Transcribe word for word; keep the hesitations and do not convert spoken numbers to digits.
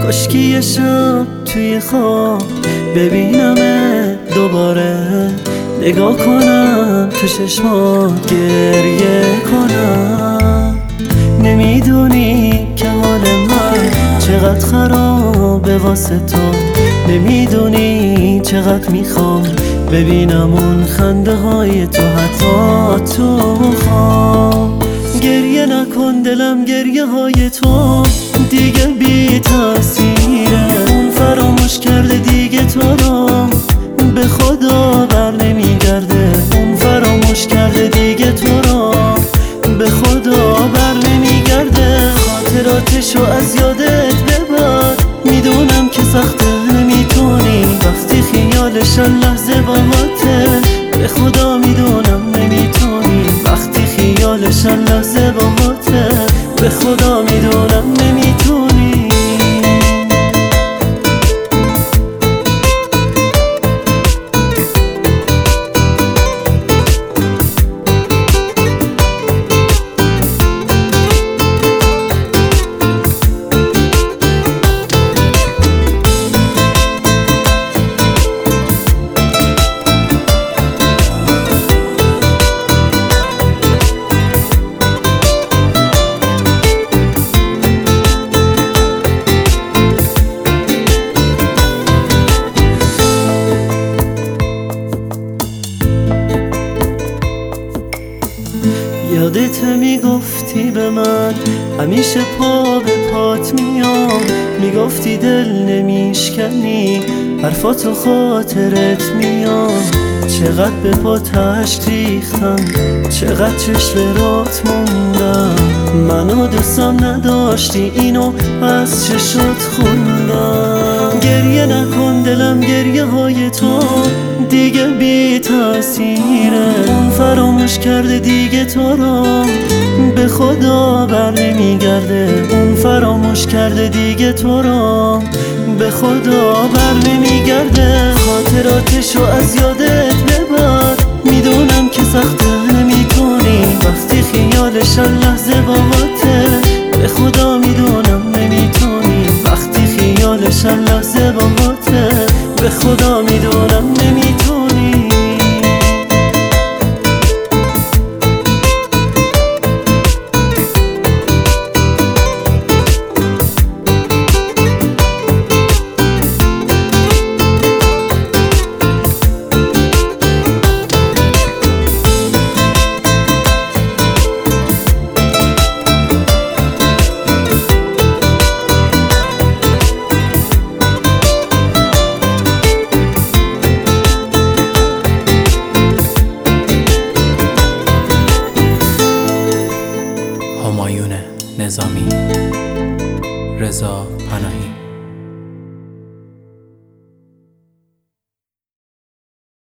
کاشکی یه شب توی خواب ببینم دوباره، نگاه کنم تو چشمات گریه کنم. نمیدونی که حال من چقدر خرابه واسه تو، نمیدونی چقدر میخوام ببینم اون خنده های تو حتی تو خواب. گریه نکن دلم، گریه های تو دیگه بی تاثیره. اون فراموش کرده دیگه تو رو، به خدا بر نمیگرده. اون فراموش کرده دیگه تو رو، به خدا بر نمیگرده. خاطراتشو از یادت ببر، میدونم که سخته نمیتونی وقتی خیالشن لحظه باهاته. به خدا میدونم نمیتونی وقتی خیالشن لحظه باهاته. به خدا میدونم نمیتونی. یادت میگفتی به من همیشه پا به پات میام، میگفتی دل نمیشکنی حرفاتو خاطرت میام. چقدر به پات اشک ریختم، چقدر چشم رات موندم. منو دوستم نداشتی اینو از چشات خوندم. گریه نکن دلم، گریه های تو دیگه بی تاثیره. اون فراموش کرده دیگه تو رو، به خدا بر نمیگرده. اون فراموش کرده دیگه تو رو، به خدا بر نمیگرده. خاطراتشو از یادت ببر، میدونم که سخته نمیتونی وقتی خیالشن لحظه باهاته. به خدا میدونم نمیتونی وقتی خیالشن لحظه باهاته. به خدا میدونم نمیتونی. همایون نظامی، رضا پناهی.